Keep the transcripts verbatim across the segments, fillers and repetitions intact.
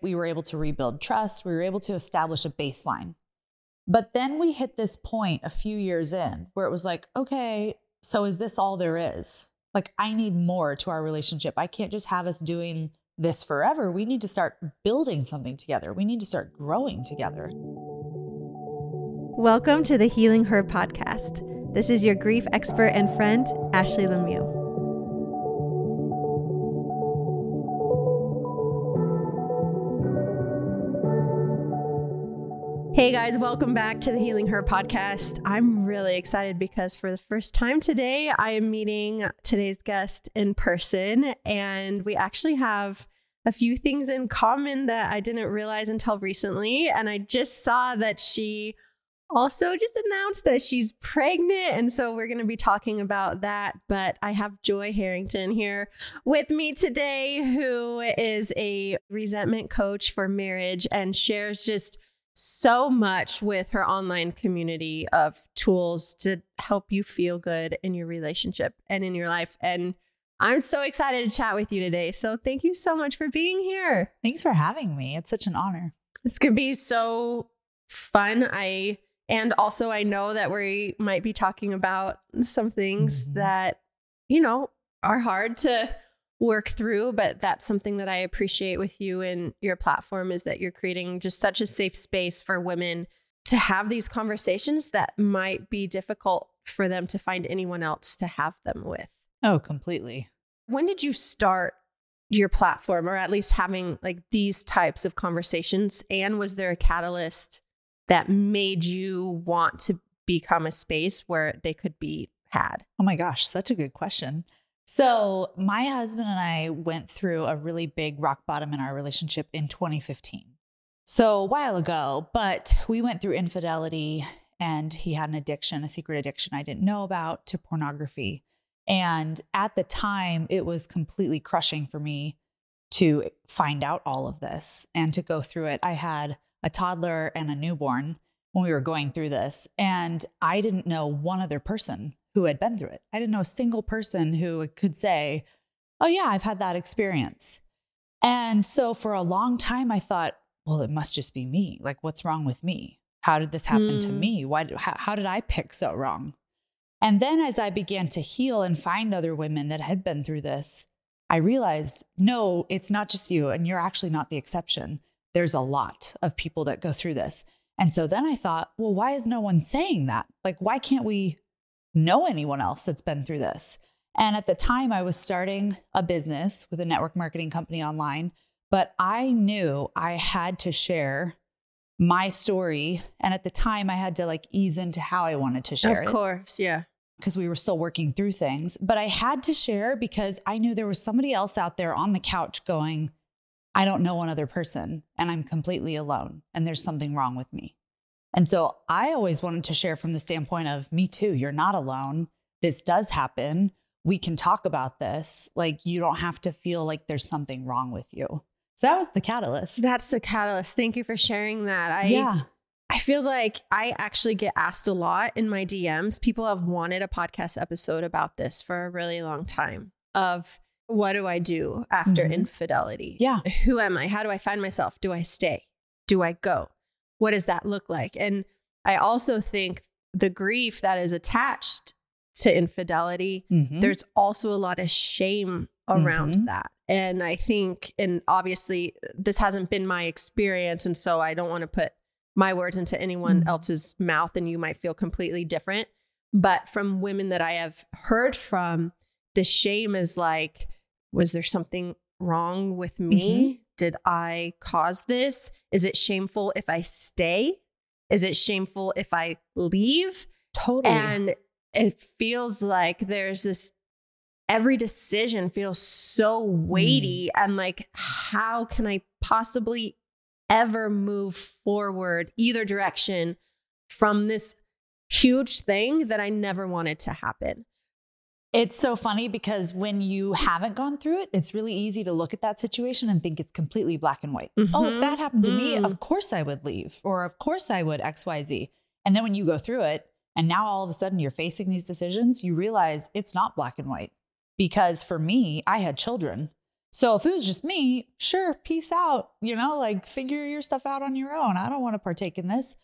We were able to rebuild trust. We were able to establish a baseline. But then we hit this point a few years in where it was like, okay, so is this all there is? Like, I need more to our relationship. I can't just have us doing this forever. We need to start building something together. We need to start growing together. Welcome to the Healing Her podcast. This is your grief expert and friend, Ashley Lemieux. Hey guys, welcome back to the Healing Her podcast. I'm really excited because for the first time today, I am meeting today's guest in person, and we actually have a few things in common that I didn't realize until recently. And I just saw that she also just announced that she's pregnant. And so we're going to be talking about that. But I have Joy Harrington here with me today, who is a resentment coach for marriage and shares just so much with her online community of tools to help you feel good in your relationship and in your life. And I'm so excited to chat with you today. So thank you so much for being here. Thanks for having me. It's such an honor. This could be so fun. I and also I know that we might be talking about some things mm-hmm. that, you know, are hard to work through, but that's something that I appreciate with you and your platform is that you're creating just such a safe space for women to have these conversations that might be difficult for them to find anyone else to have them with. Oh, completely. When did you start your platform, or at least having like these types of conversations? And was there a catalyst that made you want to become a space where they could be had? Oh my gosh, such a good question. So my husband and I went through a really big rock bottom in our relationship in twenty fifteen. So a while ago, but we went through infidelity, and he had an addiction, a secret addiction I didn't know about, to pornography. And at the time, it was completely crushing for me to find out all of this and to go through it. I had a toddler and a newborn when we were going through this, and I didn't know one other person who had been through it. I didn't know a single person who could say, oh yeah, I've had that experience. And so for a long time, I thought, well, it must just be me. Like, what's wrong with me? How did this happen mm. to me? Why? Did, how, how did I pick so wrong? And then as I began to heal and find other women that had been through this, I realized, no, it's not just you, and you're actually not the exception. There's a lot of people that go through this. And so then I thought, well, why is no one saying that? Like, why can't we know anyone else that's been through this? And at the time, I was starting a business with a network marketing company online, but I knew I had to share my story. And at the time, I had to like ease into how I wanted to share it. Of course, yeah. Because we were still working through things. But I had to share because I knew there was somebody else out there on the couch going, I don't know one other person, and I'm completely alone, and there's something wrong with me. And so I always wanted to share from the standpoint of, me too, you're not alone. This does happen. We can talk about this. Like, you don't have to feel like there's something wrong with you. So that was the catalyst. That's the catalyst. Thank you for sharing that. I, yeah. I feel like I actually get asked a lot in my D Ms. People have wanted a podcast episode about this for a really long time of, what do I do after mm-hmm. infidelity? Yeah. Who am I? How do I find myself? Do I stay? Do I go? What does that look like? And I also think the grief that is attached to infidelity, mm-hmm. there's also a lot of shame around mm-hmm. that. And I think, and obviously this hasn't been my experience, and so I don't want to put my words into anyone mm-hmm. else's mouth, and you might feel completely different. But from women that I have heard from, the shame is like, was there something wrong with me? Mm-hmm. Did I cause this? Is it shameful if I stay? Is it shameful if I leave? Totally. And it feels like there's this, every decision feels so weighty. Mm. And like, how can I possibly ever move forward either direction from this huge thing that I never wanted to happen? It's so funny because when you haven't gone through it, it's really easy to look at that situation and think it's completely black and white. Mm-hmm. Oh, if that happened to mm. me, of course I would leave, or of course I would X, Y, Z. And then when you go through it and now all of a sudden you're facing these decisions, you realize it's not black and white. Because for me, I had children. So if it was just me, sure, peace out, you know, like figure your stuff out on your own. I don't want to partake in this.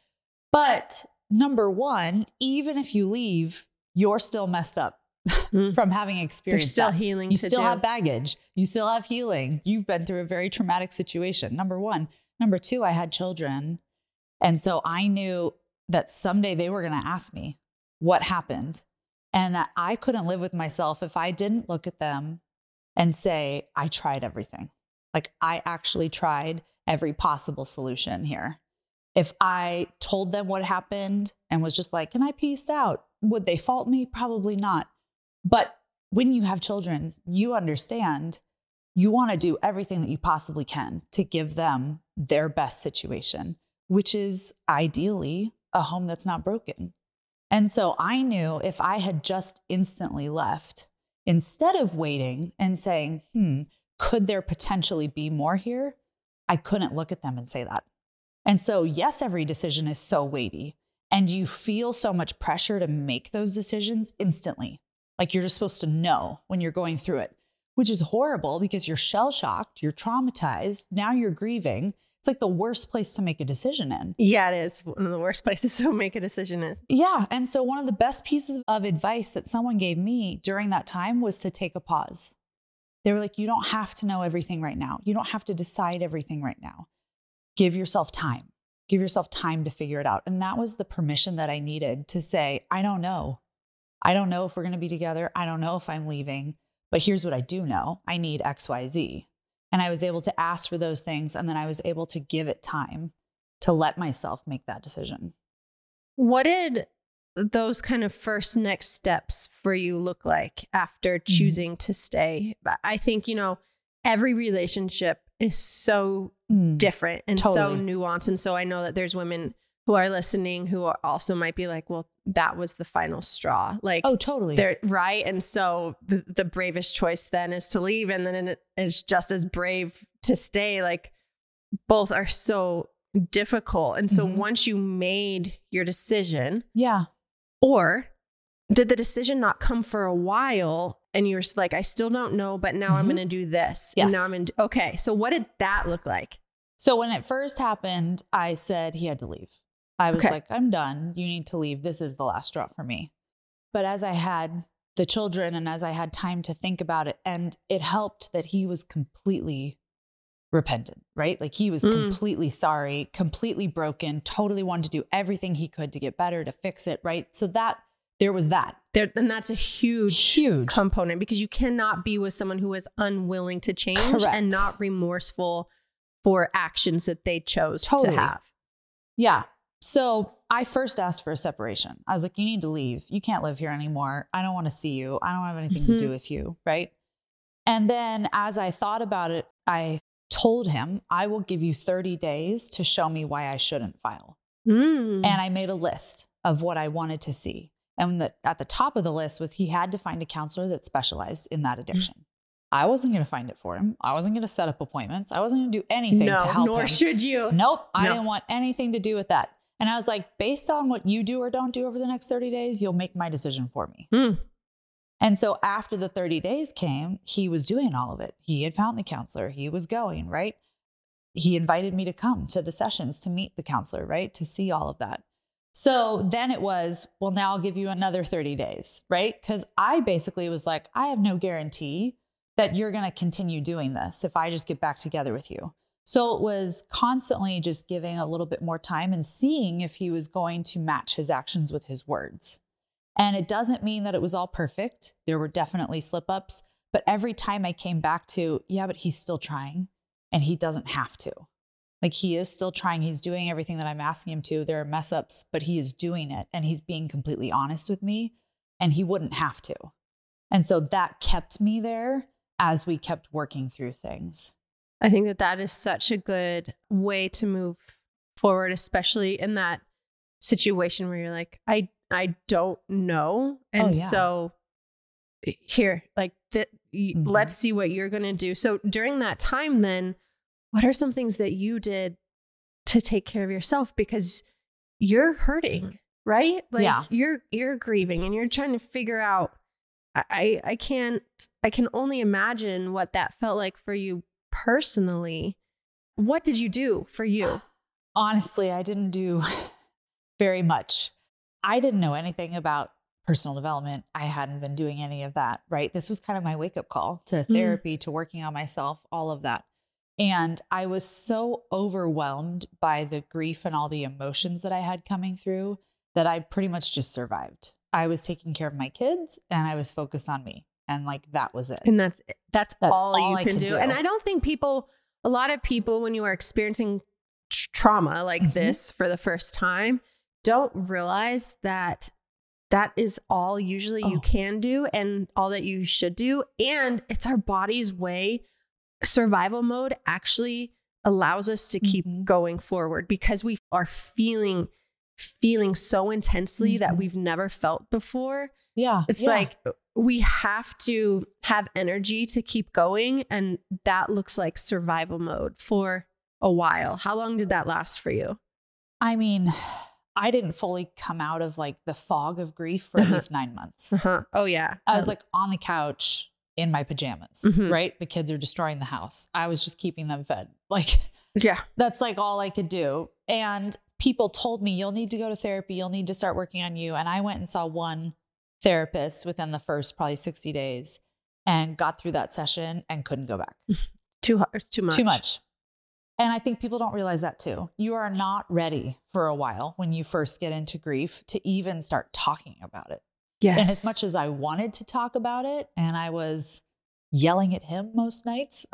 But number one, even if you leave, you're still messed up mm. from having experienced There's still that. healing You to still do. have baggage. You still have healing. You've been through a very traumatic situation. Number one. Number two, I had children. And so I knew that someday they were going to ask me what happened, and that I couldn't live with myself if I didn't look at them and say, I tried everything. Like I actually tried every possible solution here. If I told them what happened and was just like, can I peace out? Would they fault me? Probably not. But when you have children, you understand you want to do everything that you possibly can to give them their best situation, which is ideally a home that's not broken. And so I knew if I had just instantly left, instead of waiting and saying, hmm, could there potentially be more here? I couldn't look at them and say that. And so, yes, every decision is so weighty, and you feel so much pressure to make those decisions instantly. Like you're just supposed to know when you're going through it, which is horrible because you're shell-shocked, you're traumatized, now you're grieving. It's like the worst place to make a decision in. Yeah, it is one of the worst places to make a decision is. Yeah. And so one of the best pieces of advice that someone gave me during that time was to take a pause. They were like, you don't have to know everything right now. You don't have to decide everything right now. Give yourself time. Give yourself time to figure it out. And that was the permission that I needed to say, I don't know. I don't know if we're going to be together. I don't know if I'm leaving, but here's what I do know. I need X, Y, Z. And I was able to ask for those things. And then I was able to give it time to let myself make that decision. What did those kind of first next steps for you look like after choosing mm-hmm. to stay? I think, you know, every relationship is so mm, different and totally. so nuanced. And so I know that there's women who are listening who are also might be like, well, that was the final straw. Like, oh, totally. They're right. And so the, the bravest choice then is to leave. And then it's just as brave to stay. Like both are so difficult. And so mm-hmm. once you made your decision, yeah. Or did the decision not come for a while and you're like, I still don't know, but now mm-hmm. I'm going to do this. Yes. And now I'm in. Okay. So what did that look like? So when it first happened, I said he had to leave. I was okay. like, I'm done. You need to leave. This is the last straw for me. But as I had the children and as I had time to think about it, and it helped that he was completely repentant, right? Like he was mm. completely sorry, completely broken, totally wanted to do everything he could to get better, to fix it, right? So that there was that. There, and that's a huge, huge component because you cannot be with someone who is unwilling to change Correct. and not remorseful for actions that they chose totally. to have. Yeah. So I first asked for a separation. I was like, you need to leave. You can't live here anymore. I don't want to see you. I don't have anything mm-hmm. to do with you. Right. And then as I thought about it, I told him, I will give you thirty days to show me why I shouldn't file. Mm. And I made a list of what I wanted to see. And the, at the top of the list was he had to find a counselor that specialized in that addiction. Mm. I wasn't going to find it for him. I wasn't going to set up appointments. I wasn't going to do anything no, to help nor him. should you. Nope. I no. didn't want anything to do with that. And I was like, based on what you do or don't do over the next thirty days, you'll make my decision for me. Mm. And so after the thirty days came, he was doing all of it. He had found the counselor. He was going, right? He invited me to come to the sessions to meet the counselor, right? To see all of that. So then it was, well, now I'll give you another thirty days, right? Because I basically was like, I have no guarantee that you're going to continue doing this if I just get back together with you. So it was constantly just giving a little bit more time and seeing if he was going to match his actions with his words. And it doesn't mean that it was all perfect. There were definitely slip ups, but every time I came back to, yeah, but he's still trying and he doesn't have to. Like he is still trying. He's doing everything that I'm asking him to. There are mess ups, but he is doing it and he's being completely honest with me and he wouldn't have to. And so that kept me there as we kept working through things. I think that that is such a good way to move forward, especially in that situation where you're like, I, I don't know. And oh, yeah. so here, like, th- mm-hmm. let's see what you're going to do. So during that time, then what are some things that you did to take care of yourself? Because you're hurting, right? Like yeah. you're, you're grieving and you're trying to figure out I, I can't, I can only imagine what that felt like for you personally. What did you do for you? Honestly, I didn't do very much. I didn't know anything about personal development. I hadn't been doing any of that, right? This was kind of my wake up call to therapy, mm. to working on myself, all of that. And I was so overwhelmed by the grief and all the emotions that I had coming through that I pretty much just survived. I was taking care of my kids and I was focused on me. And like, that was it. And that's, that's, that's all, all you I can do. do. And I don't think people, a lot of people, when you are experiencing tr- trauma like mm-hmm. this for the first time, don't realize that that is all usually oh. you can do and all that you should do. And it's our body's way. Survival mode actually allows us to keep mm-hmm. going forward because we are feeling feeling so intensely mm-hmm. that we've never felt before. Yeah. It's yeah. like we have to have energy to keep going. And that looks like survival mode for a while. How long did that last for you? I mean, I didn't fully come out of like the fog of grief for uh-huh. at least nine months. Uh-huh. Oh yeah. I was um, like on the couch in my pajamas, mm-hmm. right? The kids are destroying the house. I was just keeping them fed. Like, yeah, that's like all I could do. And people told me, you'll need to go to therapy. You'll need to start working on you. And I went and saw one therapist within the first probably sixty days and got through that session and couldn't go back. Too hard. Too much. Too much. And I think people don't realize that too. You are not ready for a while when you first get into grief to even start talking about it. Yes. And as much as I wanted to talk about it and I was yelling at him most nights,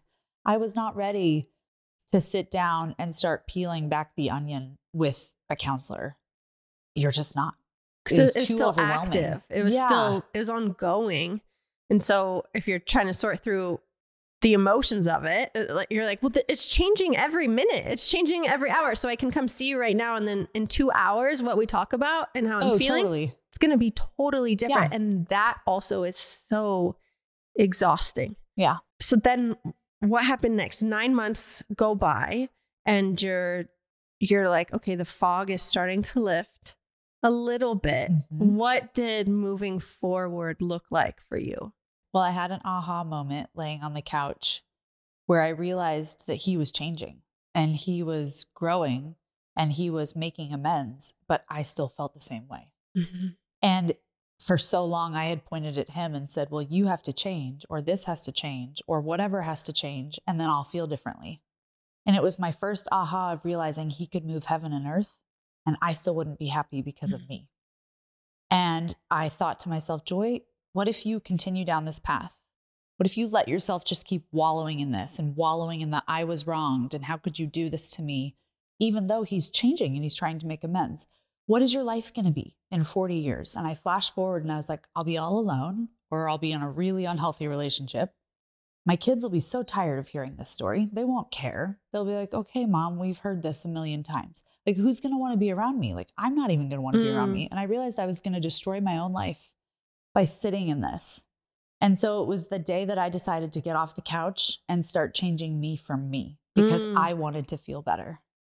I was not ready to sit down and start peeling back the onion with a counselor. You're just not. It was, it was too still active. It was yeah. still, it was ongoing. And so if you're trying to sort through the emotions of it, you're like, well, it's changing every minute. It's changing every hour. So I can come see you right now. And then in two hours, what we talk about and how I'm oh, feeling, totally. It's going to be totally different. Yeah. And that also is so exhausting. Yeah. So then what happened next? Nine months go by and you're, you're like, okay, the fog is starting to lift a little bit. Mm-hmm. What did moving forward look like for you? Well, I had an aha moment laying on the couch where I realized that he was changing and he was growing and he was making amends, but I still felt the same way. Mm-hmm. And for so long, I had pointed at him and said, well, you have to change, or this has to change, or whatever has to change, and then I'll feel differently. And it was my first aha of realizing he could move heaven and earth, and I still wouldn't be happy because of me. And I thought to myself, Joy, what if you continue down this path? What if you let yourself just keep wallowing in this and wallowing in that I was wronged and how could you do this to me, even though he's changing and he's trying to make amends? What is your life going to be in forty years? And I flashed forward and I was like, I'll be all alone, or I'll be in a really unhealthy relationship. My kids will be so tired of hearing this story. They won't care. They'll be like, okay, mom, we've heard this a million times. Like, who's going to want to be around me? Like, I'm not even going to want to mm. be around me. And I realized I was going to destroy my own life by sitting in this. And so it was the day that I decided to get off the couch and start changing me from me because mm. I wanted to feel better.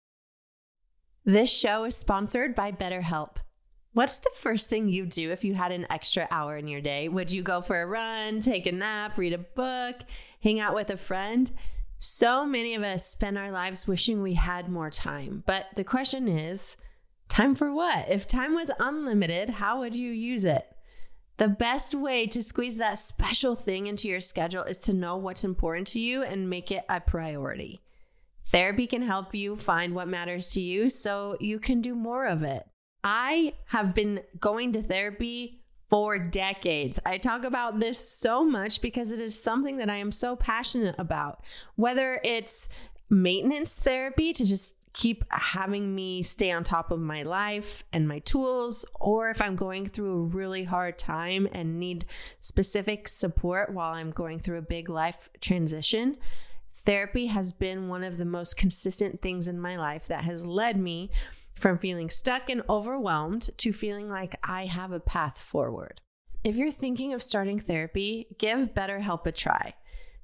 This show is sponsored by BetterHelp. What's the first thing you do if you had an extra hour in your day? Would you go for a run, take a nap, read a book, hang out with a friend? So many of us spend our lives wishing we had more time. But the question is, time for what? If time was unlimited, how would you use it? The best way to squeeze that special thing into your schedule is to know what's important to you and make it a priority. Therapy can help you find what matters to you so you can do more of it. I have been going to therapy for decades. I talk about this so much because it is something that I am so passionate about. Whether it's maintenance therapy to just keep having me stay on top of my life and my tools, or if I'm going through a really hard time and need specific support while I'm going through a big life transition. Therapy has been one of the most consistent things in my life that has led me from feeling stuck and overwhelmed to feeling like I have a path forward. If you're thinking of starting therapy, give BetterHelp a try.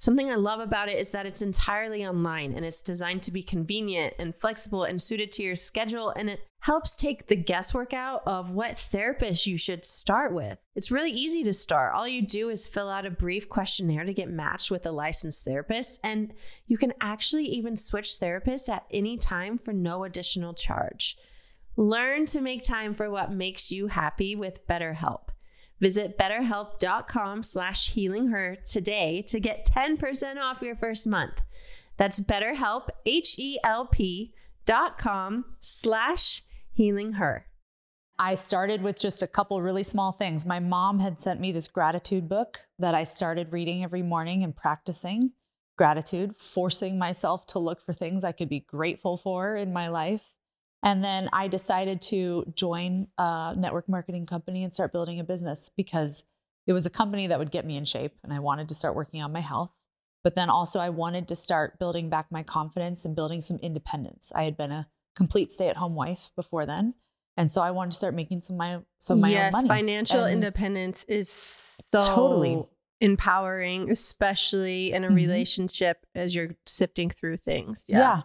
something I love about it is that it's entirely online and it's designed to be convenient and flexible and suited to your schedule. And it helps take the guesswork out of what therapist you should start with. It's really easy to start. All you do is fill out a brief questionnaire to get matched with a licensed therapist. And you can actually even switch therapists at any time for no additional charge. Learn to make time for what makes you happy with BetterHelp. Visit betterhelp.com slash healingher today to get ten percent off your first month. That's BetterHelp, H-E-L-P dot com slash healingher. I started with just a couple really small things. My mom had sent me this gratitude book that I started reading every morning and practicing gratitude, forcing myself to look for things I could be grateful for in my life. And then I decided to join a network marketing company and start building a business because it was a company that would get me in shape and I wanted to start working on my health. But then also I wanted to start building back my confidence and building some independence. I had been a complete stay-at-home wife before then. And so I wanted to start making some of my, some of my yes, own money. Financial and independence is so totally empowering, especially in a mm-hmm. relationship as you're sifting through things. Yeah. yeah.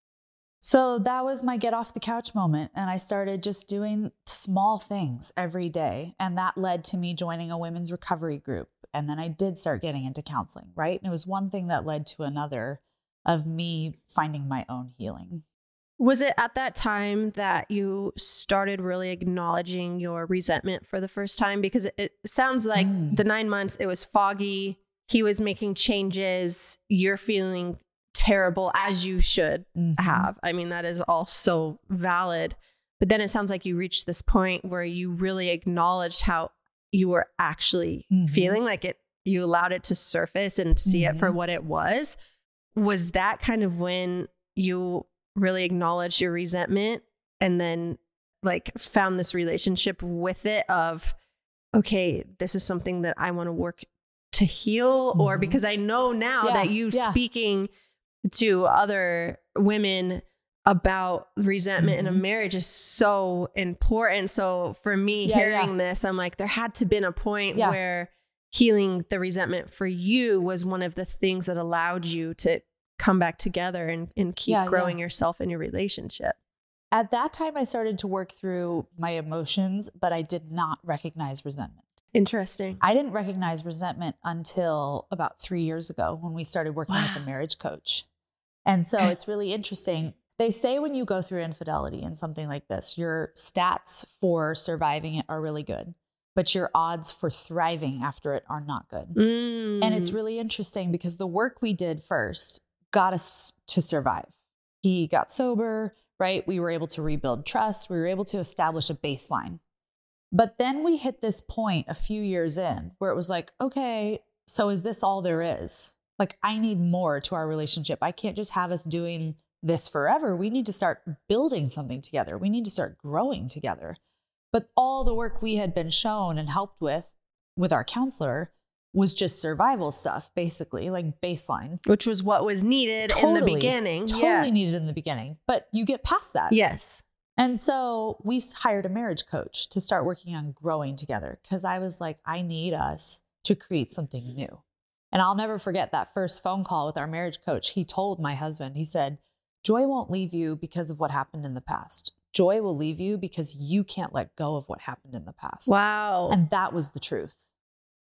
So that was my get off the couch moment. And I started just doing small things every day. And that led to me joining a women's recovery group. And then I did start getting into counseling, right? And it was one thing that led to another of me finding my own healing. Was it at that time that you started really acknowledging your resentment for the first time? Because it, it sounds like mm. the nine months, it was foggy. He was making changes. You're feeling terrible, as you should mm-hmm. have. I mean, that is all so valid. But then it sounds like you reached this point where you really acknowledged how you were actually mm-hmm. feeling, like it, you allowed it to surface and see mm-hmm. it for what it was. Was that kind of when you really acknowledged your resentment and then like found this relationship with it of, okay, this is something that I want to work to heal? Mm-hmm. Or because I know now yeah. that you yeah. speaking to other women about resentment mm-hmm. in a marriage is so important. So for me yeah, hearing yeah. this, I'm like, there had to been a point yeah. where healing the resentment for you was one of the things that allowed you to come back together and, and keep yeah, growing yeah. yourself in your relationship. At that time, I started to work through my emotions, but I did not recognize resentment. Interesting. I didn't recognize resentment until about three years ago when we started working wow. with a marriage coach. And so it's really interesting. They say when you go through infidelity and something like this, your stats for surviving it are really good, but your odds for thriving after it are not good. Mm. And it's really interesting because the work we did first got us to survive. He got sober, right? We were able to rebuild trust. We were able to establish a baseline. But then we hit this point a few years in where it was like, okay, so is this all there is? Like, I need more to our relationship. I can't just have us doing this forever. We need to start building something together. We need to start growing together. But all the work we had been shown and helped with, with our counselor was just survival stuff, basically, like baseline. Which was what was needed totally, in the beginning. Totally yeah. needed in the beginning. But you get past that. Yes. And so we hired a marriage coach to start working on growing together because I was like, I need us to create something new. And I'll never forget that first phone call with our marriage coach. He told my husband, he said, Joy won't leave you because of what happened in the past. Joy will leave you because you can't let go of what happened in the past. Wow. And that was the truth.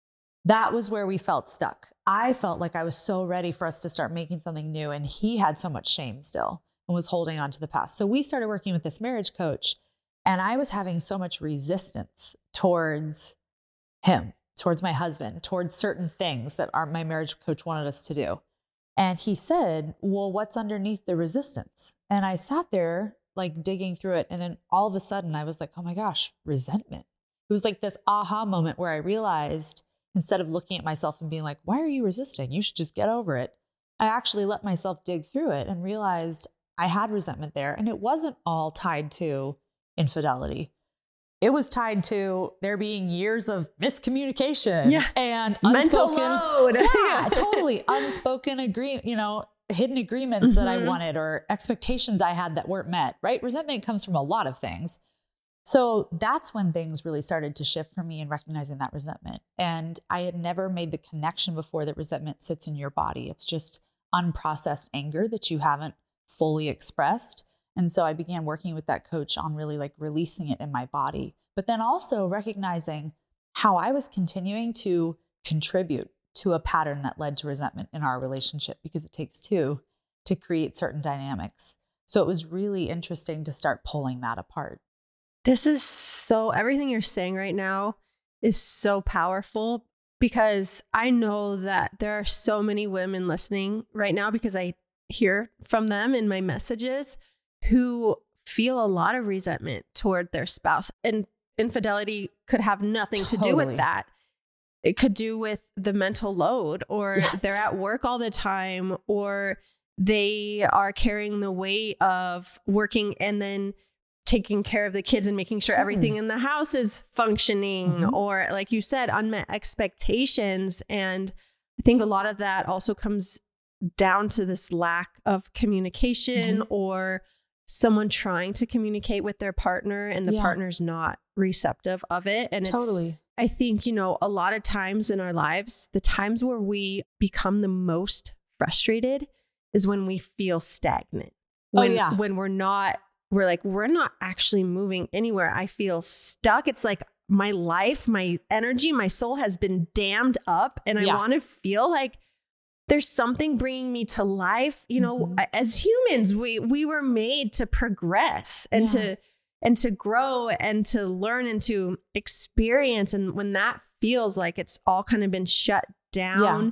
That was where we felt stuck. I felt like I was so ready for us to start making something new. And he had so much shame still and was holding on to the past. So we started working with this marriage coach and I was having so much resistance towards him, towards my husband, towards certain things that our, my marriage coach wanted us to do. And he said, well, what's underneath the resistance? And I sat there like digging through it. And then all of a sudden I was like, oh my gosh, resentment. It was like this aha moment where I realized instead of looking at myself and being like, why are you resisting? You should just get over it. I actually let myself dig through it and realized I had resentment there. And it wasn't all tied to infidelity. It was tied to there being years of miscommunication yeah. and mental unspoken, load. Yeah, totally unspoken agree, you know, hidden agreements mm-hmm. that I wanted or expectations I had that weren't met, right? Resentment comes from a lot of things. So that's when things really started to shift for me in recognizing that resentment. And I had never made the connection before that resentment sits in your body. It's just unprocessed anger that you haven't fully expressed. And so I began working with that coach on really like releasing it in my body, but then also recognizing how I was continuing to contribute to a pattern that led to resentment in our relationship, because it takes two to create certain dynamics. So it was really interesting to start pulling that apart. This is so, everything you're saying right now is so powerful, because I know that there are so many women listening right now, because I hear from them in my messages, who feel a lot of resentment toward their spouse. And infidelity could have nothing to Totally. do with that. It could do with the mental load, or Yes. they're at work all the time, or they are carrying the weight of working and then taking care of the kids and making sure everything in the house is functioning, Mhm. or like you said, unmet expectations. And I think a lot of that also comes down to this lack of communication, Mhm. or someone trying to communicate with their partner and the Yeah. partner's not receptive of it. And it's, Totally. I think, you know, a lot of times in our lives, the times where we become the most frustrated is when we feel stagnant. Oh, When, yeah. when we're not, we're like, we're not actually moving anywhere. I feel stuck. It's like my life, my energy, my soul has been dammed up, and I Yeah. want to feel like there's something bringing me to life. You know, Mhm. as humans, we, we were made to progress and Yeah. to, and to grow and to learn and to experience. And when that feels like it's all kind of been shut down,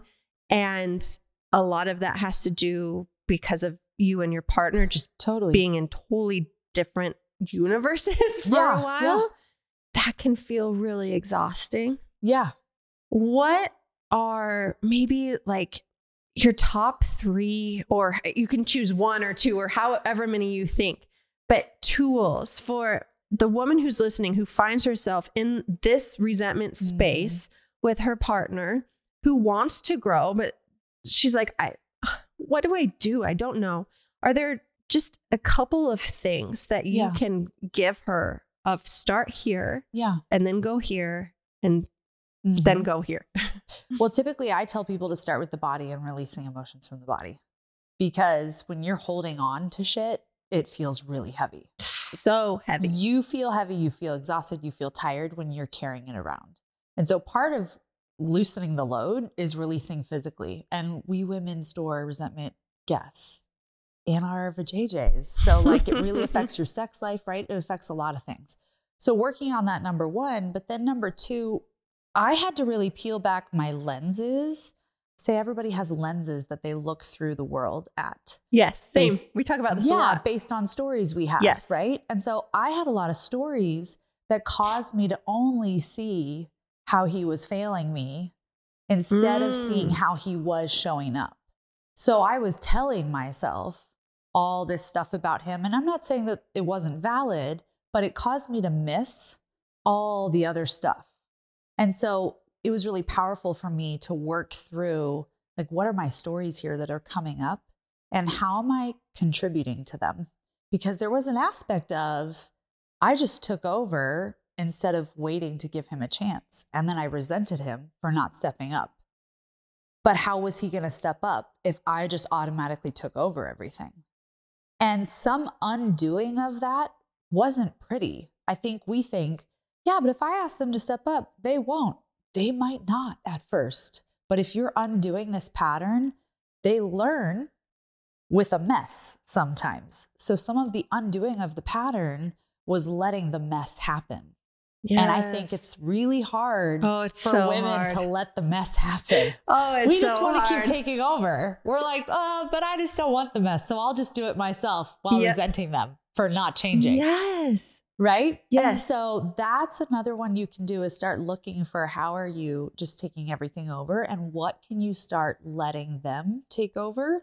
and a lot of that has to do because of you and your partner just Totally. being in totally different universes for Yeah, a while, yeah. that can feel really exhausting. Yeah. What are maybe like your top three, or you can choose one or two, or however many you think, but tools for the woman who's listening, who finds herself in this resentment space with her partner, who wants to grow, but she's like, I, what do I do? I don't know. Are there just a couple of things that you Yeah. can give her of start here Yeah. and then go here and Mhm. then go here? Well, typically I tell people to start with the body and releasing emotions from the body, because when you're holding on to shit, it feels really heavy. So heavy. You feel heavy, you feel exhausted, you feel tired when you're carrying it around. And so part of loosening the load is releasing physically. And we women store resentment, guess, in our vajayjays. So like it really affects your sex life, right? It affects a lot of things. So working on that, number one, but then number two, I had to really peel back my lenses. Say everybody has lenses that they look through the world at. Yes, same. Based- We talk about this a Yeah, lot. based on stories we have, Yes. right? And so I had a lot of stories that caused me to only see how he was failing me instead of seeing Mm. how he was showing up. So I was telling myself all this stuff about him. And I'm not saying that it wasn't valid, but it caused me to miss all the other stuff. And so it was really powerful for me to work through, like, what are my stories here that are coming up and how am I contributing to them? Because there was an aspect of, I just took over instead of waiting to give him a chance. And then I resented him for not stepping up. But how was he going to step up if I just automatically took over everything? And some undoing of that wasn't pretty. I think we think, yeah, but if I ask them to step up, they won't. They might not at first. But if you're undoing this pattern, they learn with a mess sometimes. So some of the undoing of the pattern was letting the mess happen. Yes. And I think it's really hard Oh, it's for so women hard. to let the mess happen. Oh, it's We just so want to keep hard. taking over. We're like, oh, but I just don't want the mess. So I'll just do it myself while Yep. resenting them for not changing. Yes. Right? Yes. And so that's another one you can do, is start looking for, how are you just taking everything over, and what can you start letting them take over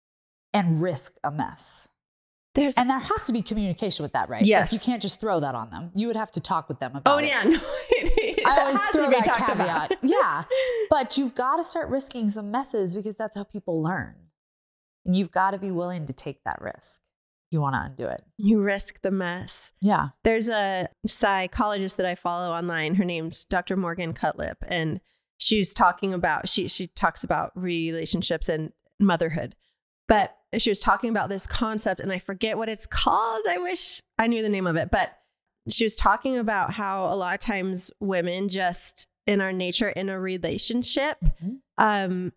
and risk a mess? There's And there has to be communication with that, right? Yes. Like, you can't just throw that on them. You would have to talk with them about Oh it. yeah, no, it I always has throw to be that talked caveat. about. Yeah. But you've got to start risking some messes, because that's how people learn. And you've got to be willing to take that risk. you want to undo it. You risk the mess. Yeah. There's a psychologist that I follow online. Her name's Doctor Morgan Cutlip, and she's talking about, she, she talks about relationships and motherhood, but she was talking about this concept, and I forget what it's called. I wish I knew the name of it, but she was talking about how a lot of times women just in our nature in a relationship, mm-hmm. um,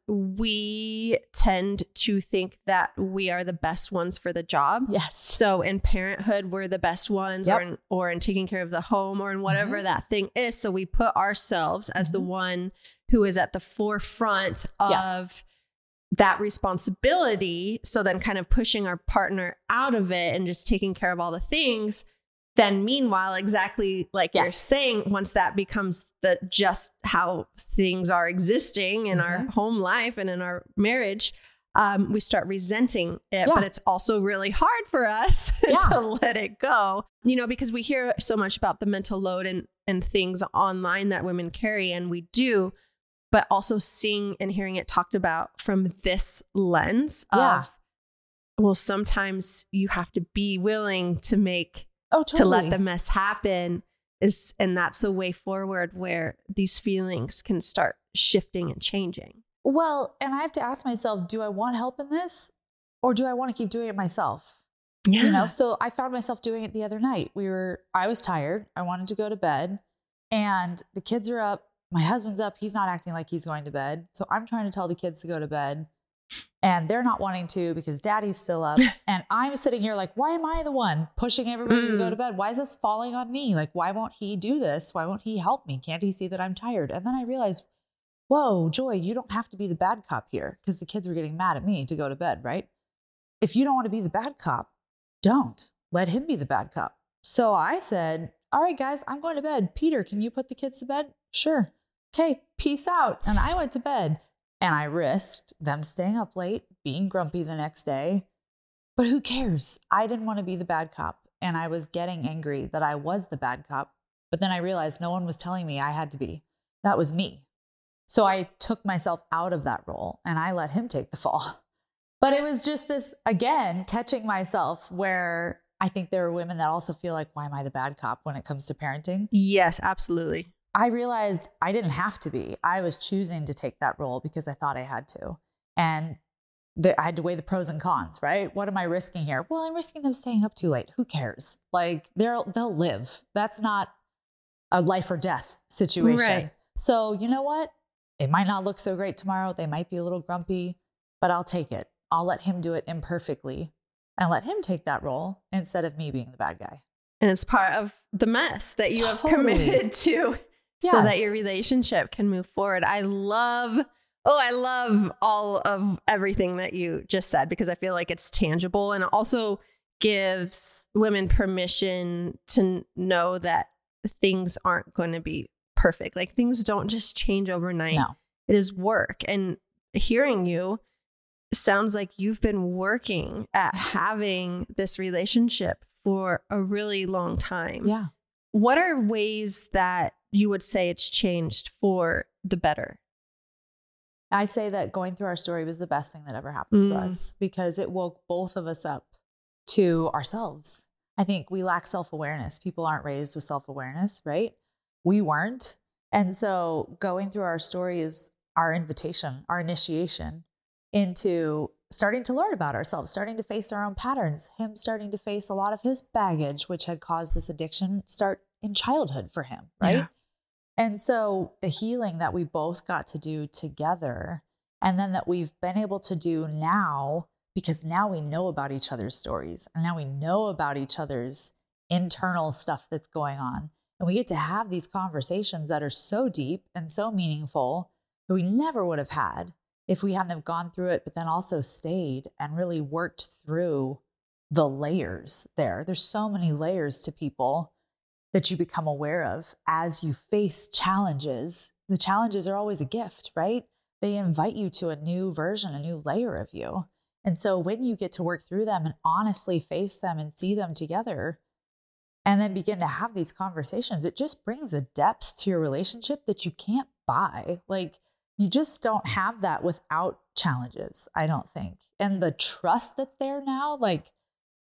we tend to think that we are the best ones for the job. Yes. So in parenthood, we're the best ones, yep. or in, or in taking care of the home, or in whatever mm-hmm. that thing is. So we put ourselves as mm-hmm. the one who is at the forefront of yes. that responsibility. So then kind of pushing our partner out of it and just taking care of all the things. Then meanwhile, exactly like yes. you're saying, once that becomes the just how things are existing in mm-hmm. our home life and in our marriage, um, we start resenting it. Yeah. But it's also really hard for us yeah. to let it go, you know, because we hear so much about the mental load and, and things online that women carry, and we do, but also seeing and hearing it talked about from this lens yeah. of, well, sometimes you have to be willing to make Oh, totally. To let the mess happen is, and that's a way forward where these feelings can start shifting and changing. Well, and I have to ask myself, do I want help in this, or do I want to keep doing it myself? Yeah. You know, so I found myself doing it the other night. We were, I was tired. I wanted to go to bed, and the kids are up. My husband's up. He's not acting like he's going to bed. So I'm trying to tell the kids to go to bed, and they're not wanting to because daddy's still up. And I'm sitting here like, why am I the one pushing everybody mm. to go to bed? Why is this falling on me? Like, why won't he do this? Why won't he help me? Can't he see that I'm tired? And then I realized, whoa, Joy, you don't have to be the bad cop here, because the kids were getting mad at me to go to bed, right? If you don't want to be the bad cop, don't let him be the bad cop. So I said, all right, guys, I'm going to bed. Peter, can you put the kids to bed? Sure. Okay, peace out. And I went to bed. And I risked them staying up late, being grumpy the next day. But who cares? I didn't want to be the bad cop. And I was getting angry that I was the bad cop. But then I realized no one was telling me I had to be. That was me. So I took myself out of that role and I let him take the fall. But it was just this, again, catching myself where I think there are women that also feel like, why am I the bad cop when it comes to parenting? Yes, absolutely. I realized I didn't have to be. I was choosing to take that role because I thought I had to. And the, I had to weigh the pros and cons, right? What am I risking here? Well, I'm risking them staying up too late. Who cares? Like, they'll, they'll live. That's not a life or death situation. Right. So you know what? It might not look so great tomorrow. They might be a little grumpy, but I'll take it. I'll let him do it imperfectly and let him take that role instead of me being the bad guy. And it's part of the mess that you totally. have committed to. Yes. So that your relationship can move forward. I love, oh, I love all of everything that you just said, because I feel like it's tangible, and it also gives women permission to know that things aren't going to be perfect. Like, things don't just change overnight. No. It is work. And hearing you sounds like you've been working at having this relationship for a really long time. Yeah. What are ways that you would say it's changed for the better? I say that going through our story was the best thing that ever happened mm. to us, because it woke both of us up to ourselves. I think we lack self-awareness. People aren't raised with self-awareness, right? We weren't. And so going through our story is our invitation, our initiation into starting to learn about ourselves, starting to face our own patterns, him starting to face a lot of his baggage, which had caused this addiction start in childhood for him, right? Yeah. And so the healing that we both got to do together, and then that we've been able to do now, because now we know about each other's stories, and now we know about each other's internal stuff that's going on. And we get to have these conversations that are so deep and so meaningful that we never would have had if we hadn't have gone through it, but then also stayed and really worked through the layers there. There's so many layers to people that you become aware of as you face challenges. The challenges are always a gift, right? They invite you to a new version, a new layer of you. And so when you get to work through them and honestly face them and see them together, and then begin to have these conversations, it just brings a depth to your relationship that you can't buy. Like, you just don't have that without challenges, I don't think. And the trust that's there now, like,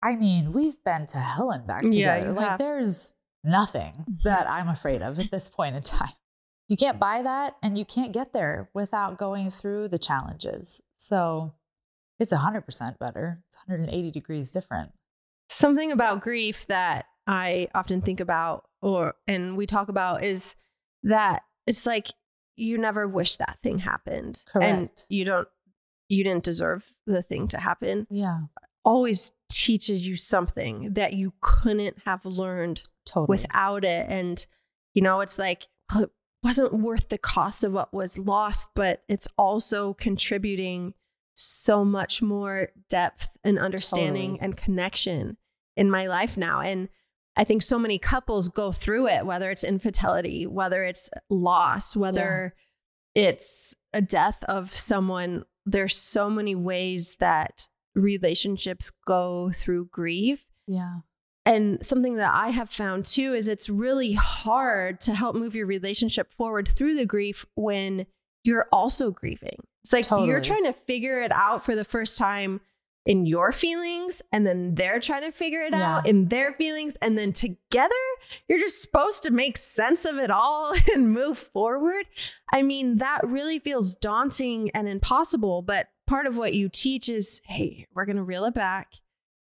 I mean, we've been to hell and back Yeah, together. you Like have. there's nothing that I'm afraid of at this point in time. You can't buy that and you can't get there without going through the challenges. So it's one hundred percent better. It's one hundred eighty degrees different. Something about grief that I often think about, or and we talk about, is that it's like you never wish that thing happened. Correct. And you don't, you didn't deserve the thing to happen. Yeah. Always teaches you something that you couldn't have learned Totally. without it. And, you know, it's like, well, it wasn't worth the cost of what was lost, but it's also contributing so much more depth and understanding Totally. and connection in my life now. And I think so many couples go through it, whether it's infidelity, whether it's loss, whether it's a death of someone. There's so many ways that relationships go through grief. Yeah. And something that I have found too is it's really hard to help move your relationship forward through the grief when you're also grieving. It's like Totally. you're trying to figure it out for the first time in your feelings, and then they're trying to figure it Yeah. out in their feelings. And then together, you're just supposed to make sense of it all and move forward. I mean, that really feels daunting and impossible. But part of what you teach is, hey, we're going to reel it back.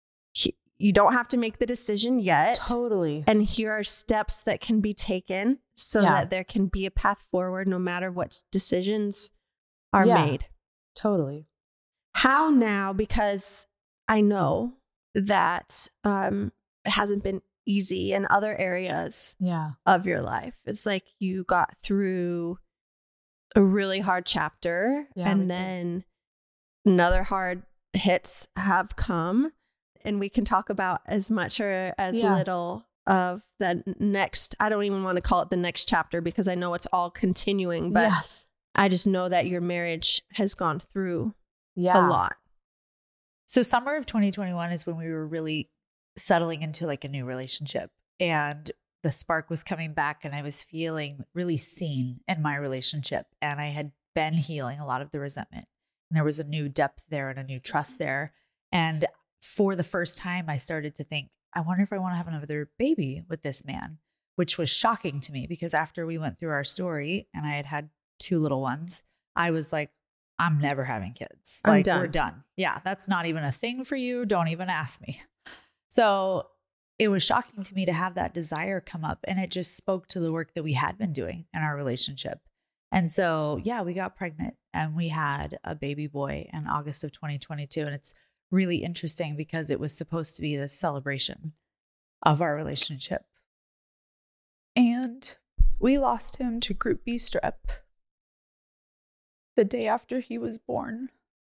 You don't have to make the decision yet. Totally. And here are steps that can be taken so Yeah. that there can be a path forward no matter what decisions are Yeah. made. Totally. How now, because I know that um, it hasn't been easy in other areas Yeah. of your life. It's like you got through a really hard chapter, Yeah, we and did. then another hard hits have come. And we can talk about as much or as Yeah. little of the next. I don't even want to call it the next chapter because I know it's all continuing, but Yes. I just know that your marriage has gone through Yeah. a lot. So summer of twenty twenty-one is when we were really settling into like a new relationship, and the spark was coming back, and I was feeling really seen in my relationship, and I had been healing a lot of the resentment, and there was a new depth there and a new trust there. And for the first time, I started to think, I wonder if I want to have another baby with this man, which was shocking to me because after we went through our story and I had had two little ones, I was like, I'm never having kids. I'm Like done. we're done. Yeah, that's not even a thing for you. Don't even ask me. So it was shocking to me to have that desire come up, and it just spoke to the work that we had been doing in our relationship. And so, yeah, we got pregnant and we had a baby boy in August of twenty twenty-two. And it's really interesting because it was supposed to be this celebration of our relationship. And we lost him to Group B strep the day after he was born.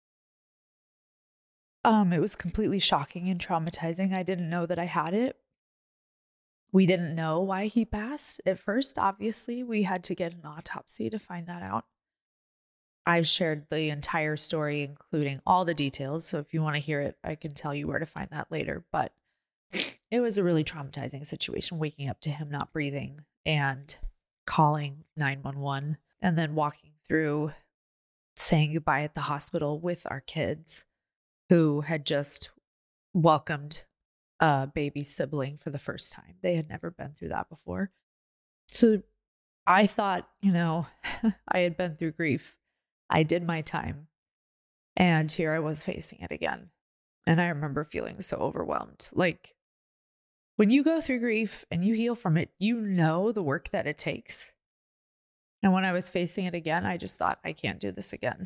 Um, it was completely shocking and traumatizing. I didn't know that I had it. We didn't know why he passed at first. Obviously, we had to get an autopsy to find that out. I've shared the entire story, including all the details. So if you want to hear it, I can tell you where to find that later. But it was a really traumatizing situation, waking up to him not breathing and calling nine one one and then walking through saying goodbye at the hospital with our kids who had just welcomed a baby sibling for the first time. They had never been through that before. So I thought, you know, I had been through grief. I did my time. And here I was facing it again. And I remember feeling so overwhelmed. Like when you go through grief and you heal from it, you know the work that it takes. And when I was facing it again, I just thought, I can't do this again.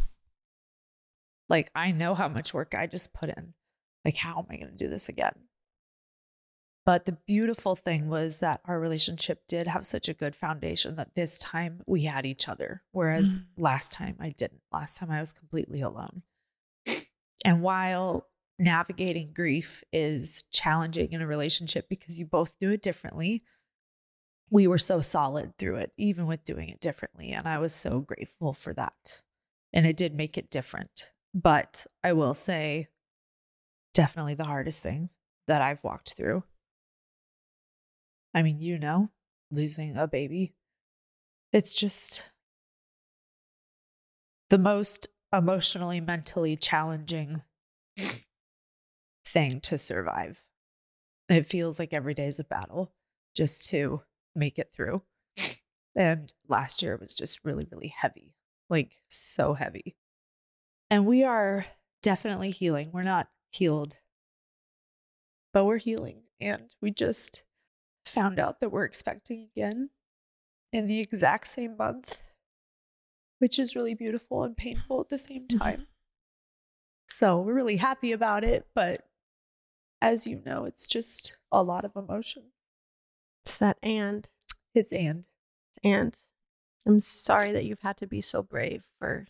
Like, I know how much work I just put in. Like, how am I going to do this again? But the beautiful thing was that our relationship did have such a good foundation that this time we had each other. Whereas mm. last time I didn't. Last time I was completely alone. And while navigating grief is challenging in a relationship because you both do it differently, we were so solid through it, even with doing it differently. And I was so grateful for that. And it did make it different. But I will say, definitely the hardest thing that I've walked through. I mean, you know, losing a baby, it's just the most emotionally, mentally challenging thing to survive. It feels like every day is a battle just to make it through. And last year was just really, really heavy, like so heavy. And we are definitely healing. We're not healed, but we're healing. And we just found out that we're expecting again in the exact same month, which is really beautiful and painful at the same time. So we're really happy about it. But as you know, it's just a lot of emotion. It's that and. It's and. And I'm sorry that you've had to be so brave for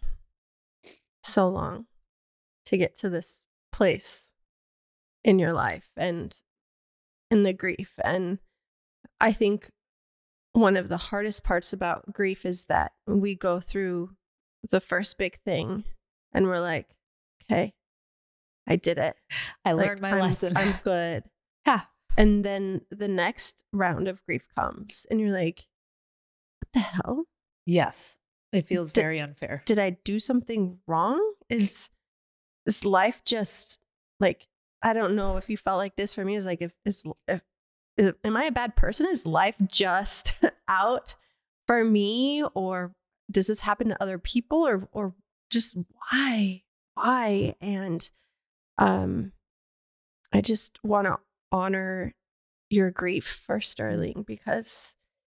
so long to get to this place in your life and in the grief. And I think one of the hardest parts about grief is that we go through the first big thing and we're like, okay, I did it. I like, learned my I'm, lesson. I'm good. Yeah. And then the next round of grief comes and you're like, what the hell? Yes. It feels did, very unfair. Did I do something wrong? Is is life just like, I don't know if you felt like this for me. Is like, if is if is, am I a bad person? Is life just out for me, or does this happen to other people, or or just why why? And um, I just want to honor your grief for Sterling, because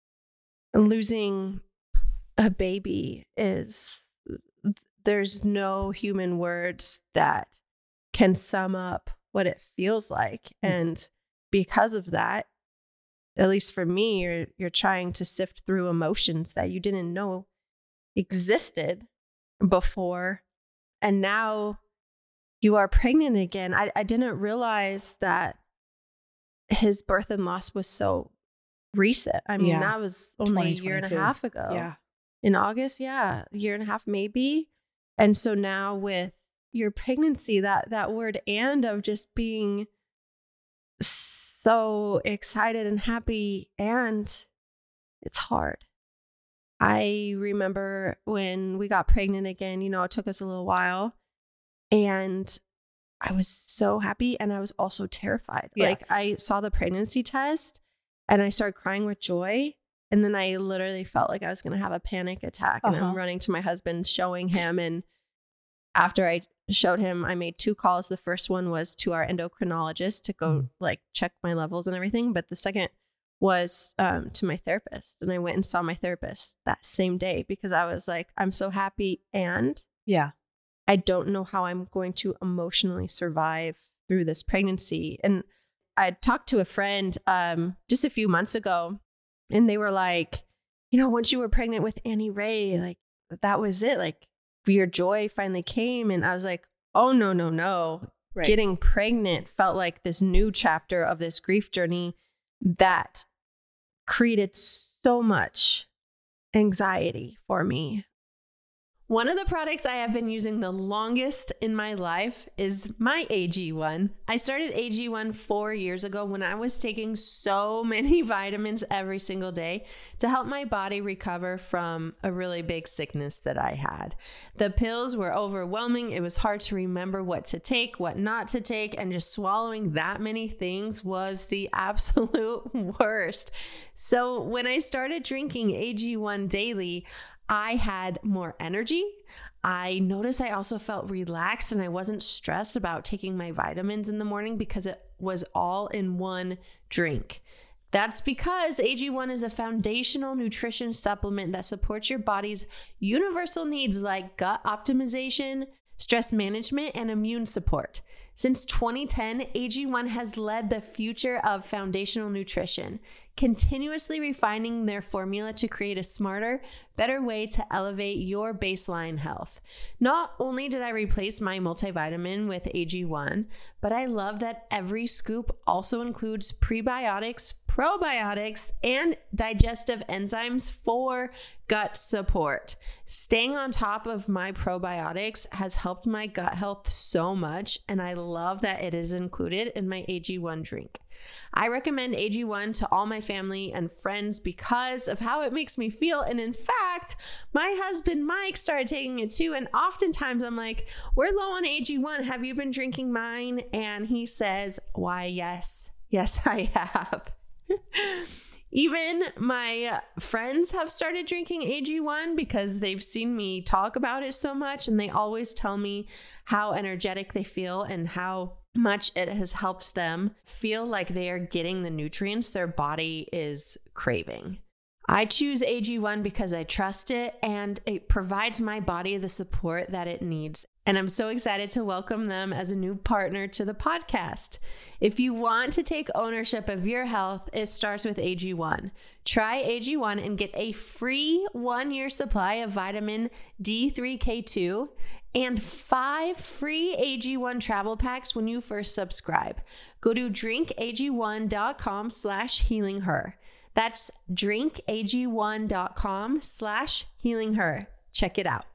losing a baby is, there's no human words that can sum up what it feels like. Mm. And because of that, at least for me, you're you're trying to sift through emotions that you didn't know existed before. And now you are pregnant again. I, I didn't realize that his birth and loss was so recent. I mean, yeah. that was only a year and a half ago. Yeah. In August, yeah, a year and a half maybe. And so now with your pregnancy, that that word "and" of just being so excited and happy, and it's hard. I remember when we got pregnant again, you know, it took us a little while, and I was so happy and I was also terrified. Yes. Like, I saw the pregnancy test and I started crying with joy. And then I literally felt like I was going to have a panic attack. And uh-huh. I'm running to my husband, showing him. And after I showed him, I made two calls. The first one was to our endocrinologist to go mm. like check my levels and everything. But the second was um, to my therapist. And I went and saw my therapist that same day, because I was like, I'm so happy. And yeah, I don't know how I'm going to emotionally survive through this pregnancy. And I talked to a friend um, just a few months ago, and they were like, you know, once you were pregnant with Annie Ray, like that was it. Like your joy finally came. And I was like, oh, no, no, no. Right. Getting pregnant felt like this new chapter of this grief journey that created so much anxiety for me. One of the products I have been using the longest in my life is my A G one. I started A G one four years ago when I was taking so many vitamins every single day to help my body recover from a really big sickness that I had. The pills were overwhelming. It was hard to remember what to take, what not to take, and just swallowing that many things was the absolute worst. So when I started drinking A G one daily, I had more energy. I noticed I also felt relaxed and I wasn't stressed about taking my vitamins in the morning because it was all in one drink. That's because A G one is a foundational nutrition supplement that supports your body's universal needs like gut optimization, stress management, and immune support. Since twenty ten, A G one has led the future of foundational nutrition, continuously refining their formula to create a smarter, better way to elevate your baseline health. Not only did I replace my multivitamin with A G one, but I love that every scoop also includes prebiotics, probiotics, and digestive enzymes for gut support. Staying on top of my probiotics has helped my gut health so much, and I love that it is included in my A G one drink. I recommend A G one to all my family and friends because of how it makes me feel. And in fact, my husband Mike started taking it too. And oftentimes I'm like, we're low on A G one. Have you been drinking mine? And he says, why, yes, yes, I have. Even my friends have started drinking A G one because they've seen me talk about it so much. And they always tell me how energetic they feel and how much it has helped them feel like they are getting the nutrients their body is craving. I choose A G one because I trust it and it provides my body the support that it needs. And I'm so excited to welcome them as a new partner to the podcast. If you want to take ownership of your health, it starts with A G one. Try A G one and get a free one-year supply of vitamin D three K two and five free A G one travel packs when you first subscribe. Go to drinkag1.com slash healing her. That's drinkag1.com slash healing her. Check it out.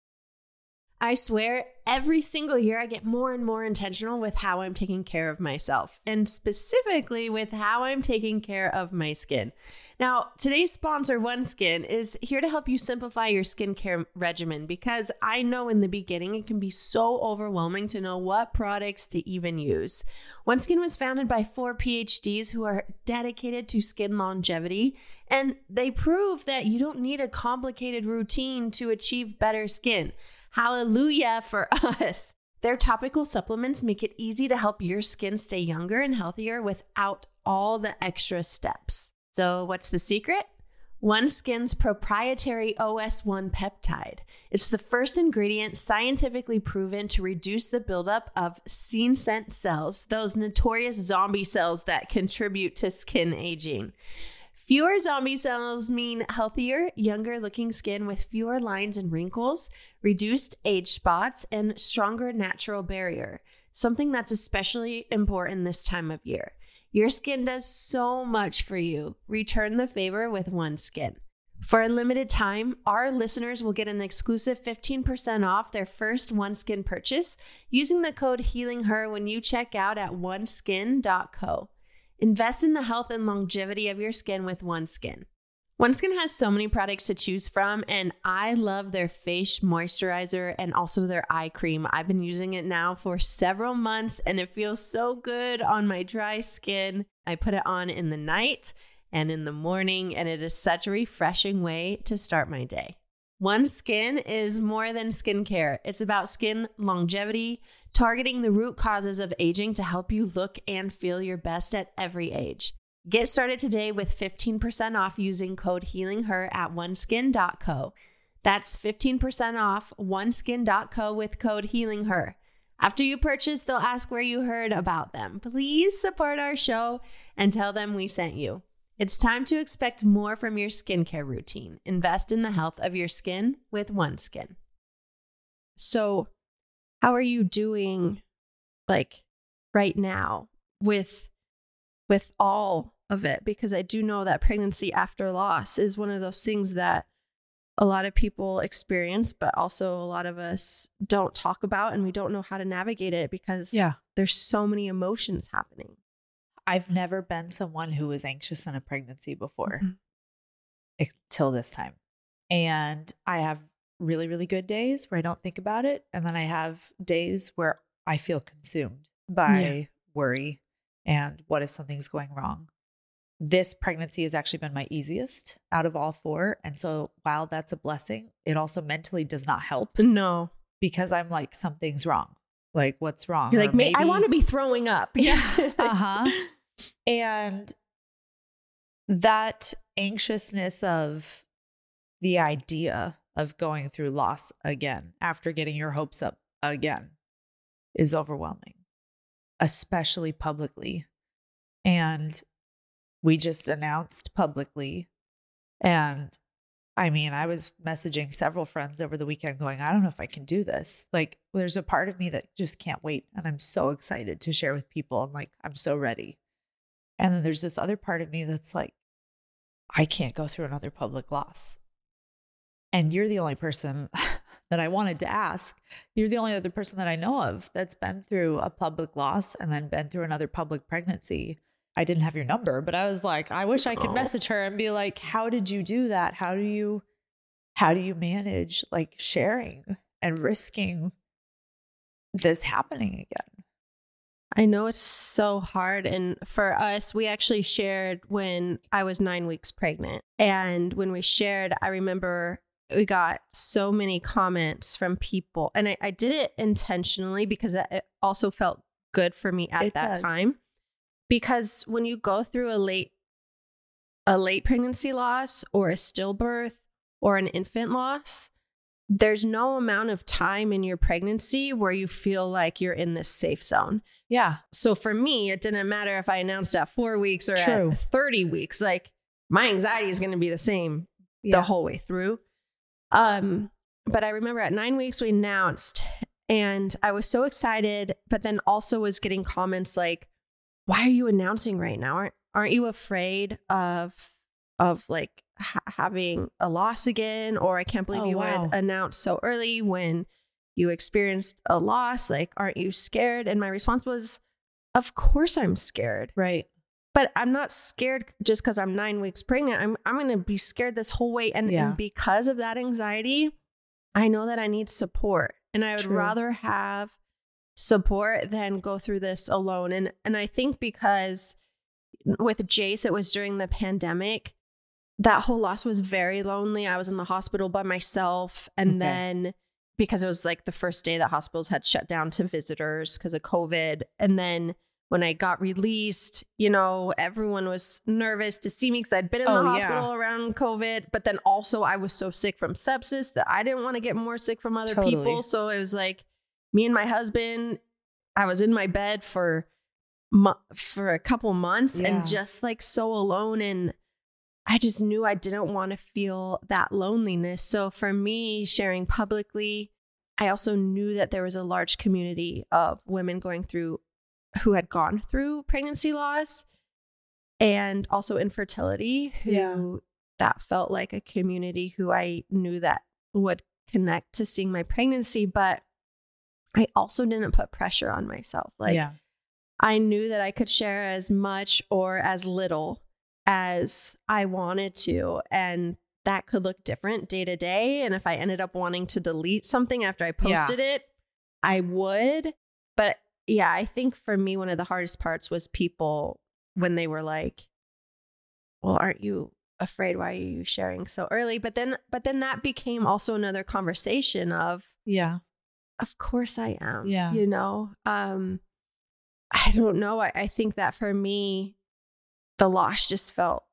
I swear, every single year I get more and more intentional with how I'm taking care of myself, and specifically with how I'm taking care of my skin. Now, today's sponsor, OneSkin, is here to help you simplify your skincare regimen because I know in the beginning it can be so overwhelming to know what products to even use. OneSkin was founded by four P H Ds who are dedicated to skin longevity, and they prove that you don't need a complicated routine to achieve better skin. Hallelujah for us. Their topical supplements make it easy to help your skin stay younger and healthier without all the extra steps. So what's the secret? OneSkin's proprietary O S one peptide. It's the first ingredient scientifically proven to reduce the buildup of senescent cells, those notorious zombie cells that contribute to skin aging. Fewer zombie cells mean healthier, younger looking skin with fewer lines and wrinkles, reduced age spots, and stronger natural barrier, something that's especially important this time of year. Your skin does so much for you. Return the favor with OneSkin. For a limited time, our listeners will get an exclusive fifteen percent off their first OneSkin purchase using the code HEALINGHER when you check out at one skin dot co. Invest in the health and longevity of your skin with OneSkin. OneSkin has so many products to choose from, and I love their face moisturizer and also their eye cream. I've been using it now for several months, and it feels so good on my dry skin. I put it on in the night and in the morning, and it is such a refreshing way to start my day. OneSkin is more than skincare. It's about skin longevity, targeting the root causes of aging to help you look and feel your best at every age. Get started today with fifteen percent off using code HEALINGHER at one skin dot co. That's fifteen percent off one skin dot co with code HEALINGHER. After you purchase, they'll ask where you heard about them. Please support our show and tell them we sent you. It's time to expect more from your skincare routine. Invest in the health of your skin with OneSkin. So, how are you doing, like, right now with with all of it? Because I do know that pregnancy after loss is one of those things that a lot of people experience, but also a lot of us don't talk about, and we don't know how to navigate it because Yeah. there's so many emotions happening. I've never been someone who was anxious in a pregnancy before Mhm. until this time. And I have really, really good days where I don't think about it. And then I have days where I feel consumed by Yeah. worry and what if something's going wrong. This pregnancy has actually been my easiest out of all four. And so while that's a blessing, it also mentally does not help No. because I'm like, something's wrong. Like, what's wrong? You're Or like, "Ma- I maybe- want to be throwing up. Yeah. Uh-huh. And that anxiousness of the idea of going through loss again after getting your hopes up again is overwhelming, especially publicly. And we just announced publicly. And I mean, I was messaging several friends over the weekend going, I don't know if I can do this. Like, there's a part of me that just can't wait. And I'm so excited to share with people. I'm like, I'm so ready. And then there's this other part of me that's like, I can't go through another public loss. And you're the only person that I wanted to ask. You're the only other person that I know of that's been through a public loss and then been through another public pregnancy. I didn't have your number, but I was like, I wish I could Oh. message her and be like, how did you do that? How do you, how do you manage like sharing and risking this happening again? I know it's so hard. And for us, we actually shared when I was nine weeks pregnant. And when we shared, I remember we got so many comments from people. And I, I did it intentionally because it also felt good for me at It that does. time. Because when you go through a late, a late pregnancy loss or a stillbirth or an infant loss, there's no amount of time in your pregnancy where you feel like you're in this safe zone. Yeah. So for me, it didn't matter if I announced at four weeks or True. at thirty weeks. Like my anxiety is going to be the same Yeah. the whole way through. Um, but I remember at nine weeks we announced, and I was so excited, but then also was getting comments like, "Why are you announcing right now? Aren't aren't you afraid of of like ha- having a loss again? Or I can't believe Oh, you wow. would announce so early when you experienced a loss. Like, aren't you scared?" And my response was, "Of course I'm scared. Right. But I'm not scared just because I'm nine weeks pregnant. I'm I'm going to be scared this whole way. And, Yeah. and because of that anxiety, I know that I need support. And I would True. rather have support than go through this alone. And and I think because with Jace, it was during the pandemic, that whole loss was very lonely. I was in the hospital by myself. And Okay. then because it was like the first day that hospitals had shut down to visitors because of COVID. And then when I got released, you know, everyone was nervous to see me because I'd been in Oh, the yeah. hospital around COVID. But then also I was so sick from sepsis that I didn't want to get more sick from other Totally. people. So it was like me and my husband, I was in my bed for mo- for a couple months Yeah. and just like so alone. And I just knew I didn't want to feel that loneliness. So for me, sharing publicly, I also knew that there was a large community of women going through who had gone through pregnancy loss and also infertility, who Yeah. that felt like a community who I knew that would connect to seeing my pregnancy. But I also didn't put pressure on myself. Like yeah. I knew that I could share as much or as little as I wanted to. And that could look different day to day. And if I ended up wanting to delete something after I posted it, I would. But yeah, I think for me, one of the hardest parts was people when they were like, "Well, aren't you afraid? Why are you sharing so early?" But then, but then that became also another conversation of, Yeah. of course I am. Yeah. You know, um, I don't know. I, I think that for me, the loss just felt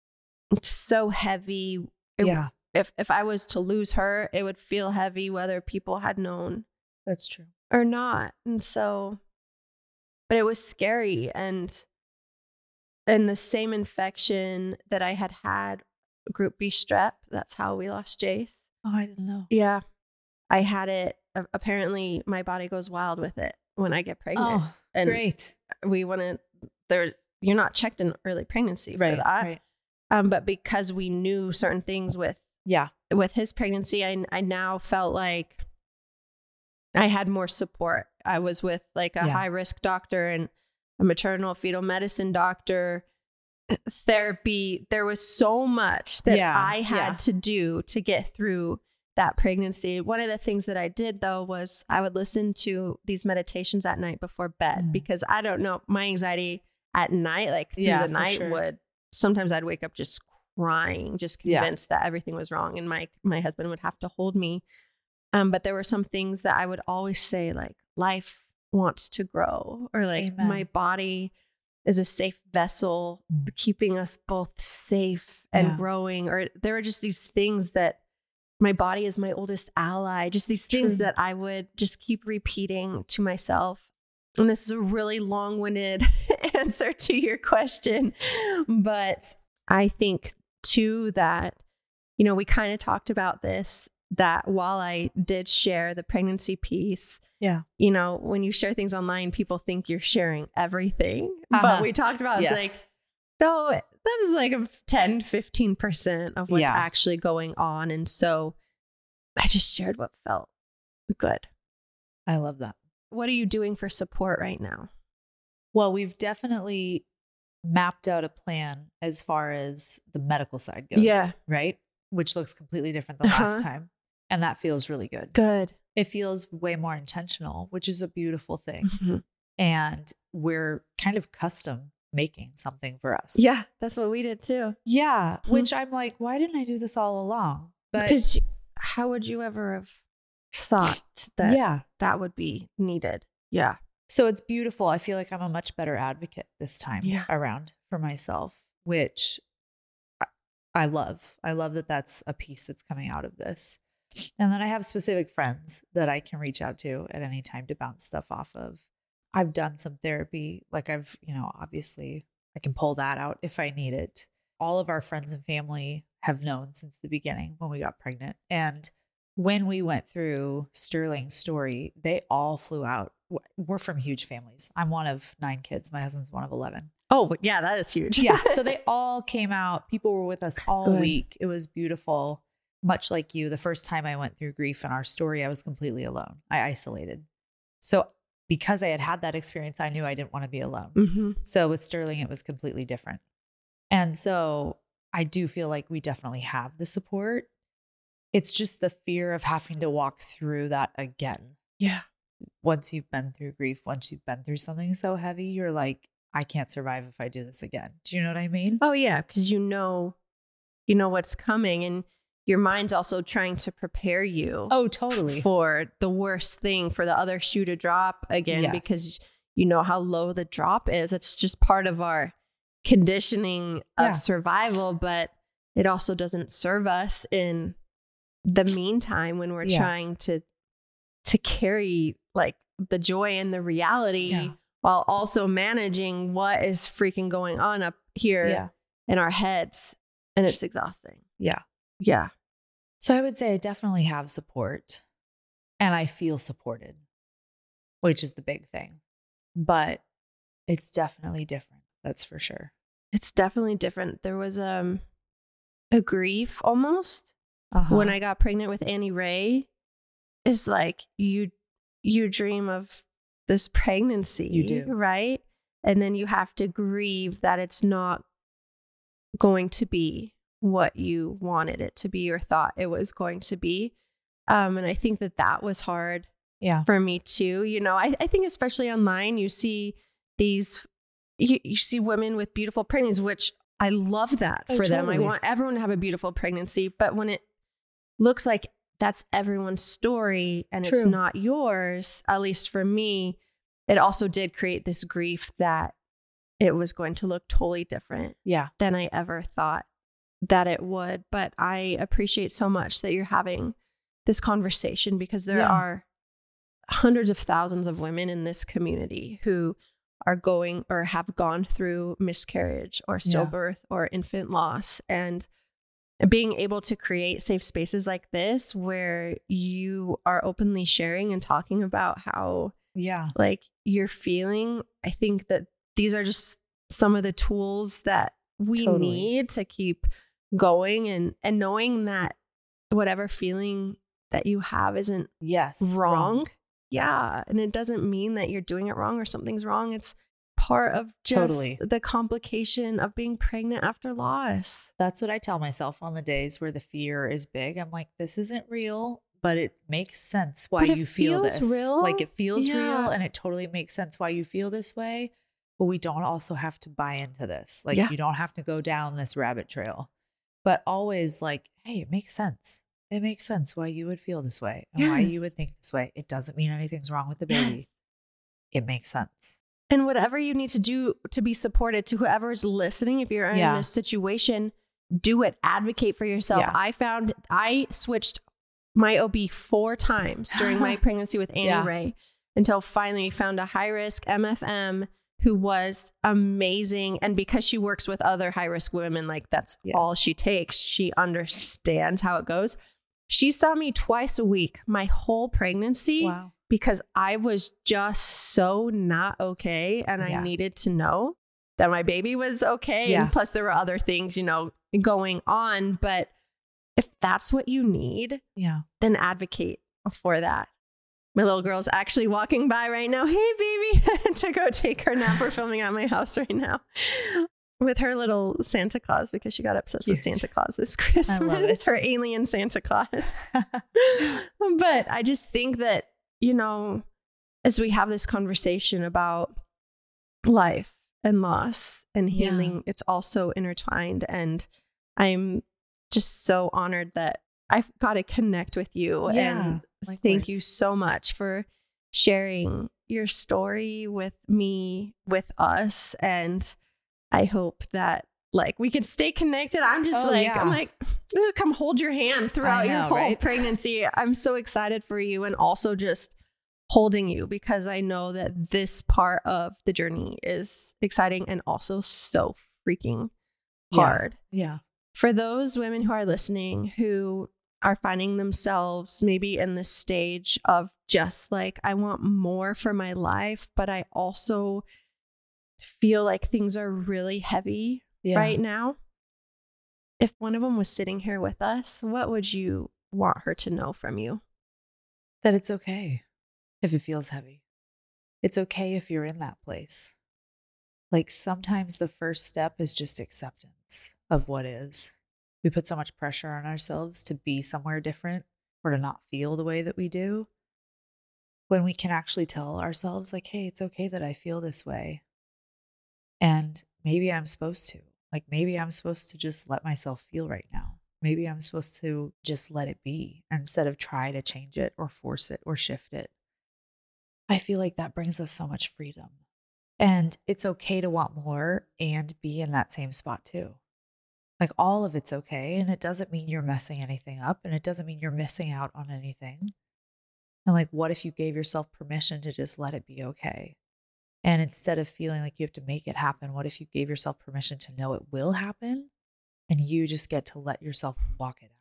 so heavy. It- Yeah. If, if I was to lose her, it would feel heavy whether people had known That's true. or not. And so, but it was scary. And, and the same infection that I had had, group B strep, that's how we lost Jace. Oh, I didn't know. Yeah. I had it. A- Apparently my body goes wild with it when I get pregnant. Oh, and great. we wouldn't, there, you're not checked in early pregnancy for Right. that. Right. Um, but because we knew certain things with, Yeah. with his pregnancy, I, I now felt like I had more support. I was with like a Yeah. high risk doctor and a maternal fetal medicine doctor, therapy. There was so much that Yeah, I had yeah. to do to get through that pregnancy. One of the things that I did though was I would listen to these meditations at night before bed Mm. because I don't know, my anxiety at night, like through Yeah, the for night sure. would, sometimes I'd wake up just crying, just Yeah. convinced that everything was wrong. And my, my husband would have to hold me. Um, but there were some things that I would always say, like, life wants to grow, or like Amen. my body is a safe vessel, Mm. keeping us both safe and Yeah. growing. Or there were just these things that my body is my oldest ally, just these things True. that I would just keep repeating to myself. And this is a really long-winded answer to your question. But I think too that, you know, we kind of talked about this, that while I did share the pregnancy piece, Yeah. you know, when you share things online, people think you're sharing everything. Uh-huh. But we talked about it's Yes. like No, that is like a ten, fifteen percent of what's Yeah. actually going on. And so I just shared what felt good. I love that. What are you doing for support right now? Well, we've definitely mapped out a plan as far as the medical side goes. Yeah. Right. Which looks completely different than last Uh-huh. time. And that feels really good. Good. It feels way more intentional, which is a beautiful thing. Mhm. And we're kind of custom making something for us. Yeah, that's what we did too. Yeah. Mhm. Which I'm like, why didn't I do this all along? But Because you- how would you ever have thought that yeah. that would be needed? Yeah. So it's beautiful. I feel like I'm a much better advocate this time Yeah. around for myself, which I, I love. I love that that's a piece that's coming out of this. And then I have specific friends that I can reach out to at any time to bounce stuff off of. I've done some therapy. Like I've, you know, obviously I can pull that out if I need it. All of our friends and family have known since the beginning when we got pregnant. And when we went through Sterling's story, they all flew out. We're from huge families. I'm one of nine kids. My husband's one of eleven. Oh, yeah, that is huge. Yeah. So they all came out. People were with us all Good. week. It was beautiful. Much like you, the first time I went through grief in our story, I was completely alone. I isolated. So because I had had that experience, I knew I didn't want to be alone. Mhm. So with Sterling, it was completely different. And so I do feel like we definitely have the support. It's just the fear of having to walk through that again. Yeah. Once you've been through grief, once you've been through something so heavy, you're like, I can't survive if I do this again. Do you know what I mean? Oh, yeah, because you know, you know what's coming, and your mind's also trying to prepare you Oh, totally. for the worst thing, for the other shoe to drop again, Yes. because you know how low the drop is. It's just part of our conditioning of Yeah. survival, but it also doesn't serve us in the meantime when we're Yeah. trying to to carry like the joy and the reality Yeah. while also managing what is freaking going on up here Yeah. in our heads, and it's exhausting. Yeah. Yeah. So I would say I definitely have support and I feel supported, which is the big thing. But it's definitely different. That's for sure. It's definitely different. There was um a grief almost Uh-huh. when I got pregnant with Annie Ray. Is like you you dream of this pregnancy, You do. right? And then you have to grieve that it's not going to be what you wanted it to be or thought it was going to be. Um, and I think that that was hard Yeah. for me too. You know, I, I think especially online, you see these, you, you see women with beautiful pregnancies, which I love that Oh, for them. I totally. want everyone to have a beautiful pregnancy. But when it looks like that's everyone's story and it's True. not yours, at least for me, it also did create this grief that it was going to look totally different Yeah. than I ever thought that it would. But I appreciate so much that you're having this conversation, because there Yeah. are hundreds of thousands of women in this community who are going or have gone through miscarriage or Yeah. stillbirth or infant loss. And being able to create safe spaces like this where you are openly sharing and talking about how Yeah. like you're feeling, I think that these are just some of the tools that we Totally. need to keep going, and and knowing that whatever feeling that you have isn't Yes. wrong. Yeah. And it doesn't mean that you're doing it wrong or something's wrong. It's part of just Totally. the complication of being pregnant after loss. That's what I tell myself on the days where the fear is big. I'm like, this isn't real, but it makes sense why But it you feel feels this. real. Like it feels Yeah. real and it totally makes sense why you feel this way. But we don't also have to buy into this. Like Yeah. you don't have to go down this rabbit trail, but always like, hey, it makes sense. It makes sense why you would feel this way and why Yes. you would think this way. It doesn't mean anything's wrong with the baby. Yes. It makes sense. And whatever you need to do to be supported, to whoever's listening, if you're in Yeah. this situation, do it. Advocate for yourself. Yeah. I found I switched my O B four times during my pregnancy with Annie Yeah. Ray until finally we found a high risk M F M who was amazing. And because she works with other high risk women, like that's Yeah. all she takes. She understands how it goes. She saw me twice a week my whole pregnancy. Wow. Because I was just so not okay and Yeah. I needed to know that my baby was okay. Yeah. And plus there were other things, you know, going on. But if that's what you need, Yeah. then advocate for that. My little girl's actually walking by right now. Hey, baby, to go take her nap. We're filming at my house right now with her little Santa Claus because she got obsessed Cute. with Santa Claus this Christmas. I love it. Her alien Santa Claus. But I just think that, you know, as we have this conversation about life and loss and healing, Yeah. it's also intertwined. And I'm just so honored that I've got to connect with you. Yeah, And likewise. thank you so much for sharing your story with me, with us. And I hope that like we can stay connected. I'm just Oh, like, yeah. I'm like, come hold your hand throughout your know, whole right? pregnancy. I'm so excited for you, and also just holding you because I know that this part of the journey is exciting and also so freaking Yeah. hard. Yeah. For those women who are listening who are finding themselves maybe in this stage of just like, I want more for my life, but I also feel like things are really heavy Yeah. right now. If one of them was sitting here with us, what would you want her to know from you? That it's okay if it feels heavy. It's okay if you're in that place. Like sometimes the first step is just acceptance of what is. We put so much pressure on ourselves to be somewhere different or to not feel the way that we do. When we can actually tell ourselves like, hey, it's okay that I feel this way. And maybe I'm supposed to. Like maybe I'm supposed to just let myself feel right now. Maybe I'm supposed to just let it be instead of try to change it or force it or shift it. I feel like that brings us so much freedom. And it's okay to want more and be in that same spot too. Like all of it's okay. And it doesn't mean you're messing anything up, and it doesn't mean you're missing out on anything. And like, what if you gave yourself permission to just let it be okay? And instead of feeling like you have to make it happen, what if you gave yourself permission to know it will happen and you just get to let yourself walk it out?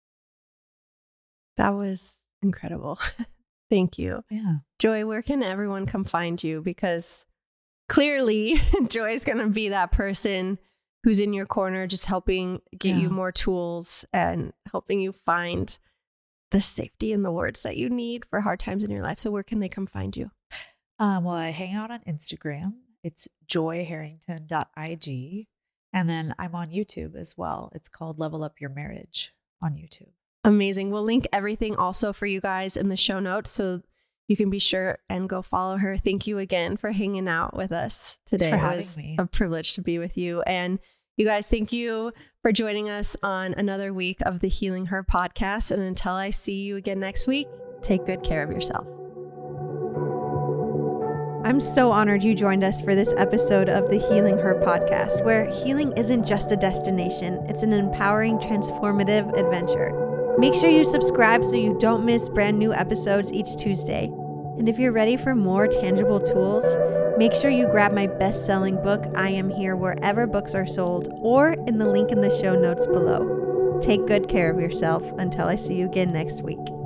That was incredible. Thank you. Yeah. Joy, where can everyone come find you? Because clearly Joy is going to be that person who's in your corner, just helping get Yeah. you more tools and helping you find the safety and the words that you need for hard times in your life. So where can they come find you? Um, well, I hang out on Instagram. It's joy harrington dot I G. And then I'm on YouTube as well. It's called Level Up Your Marriage on YouTube. Amazing. We'll link everything also for you guys in the show notes so you can be sure and go follow her. Thank you again for hanging out with us today. for It having was me. a privilege to be with you. And you guys, thank you for joining us on another week of the Healing Her podcast. And until I see you again next week, take good care of yourself. I'm so honored you joined us for this episode of the Healing Her podcast, where healing isn't just a destination, it's an empowering, transformative adventure. Make sure you subscribe so you don't miss brand new episodes each Tuesday. And if you're ready for more tangible tools, make sure you grab my best-selling book, I Am Here, wherever books are sold, or in the link in the show notes below. Take good care of yourself until I see you again next week.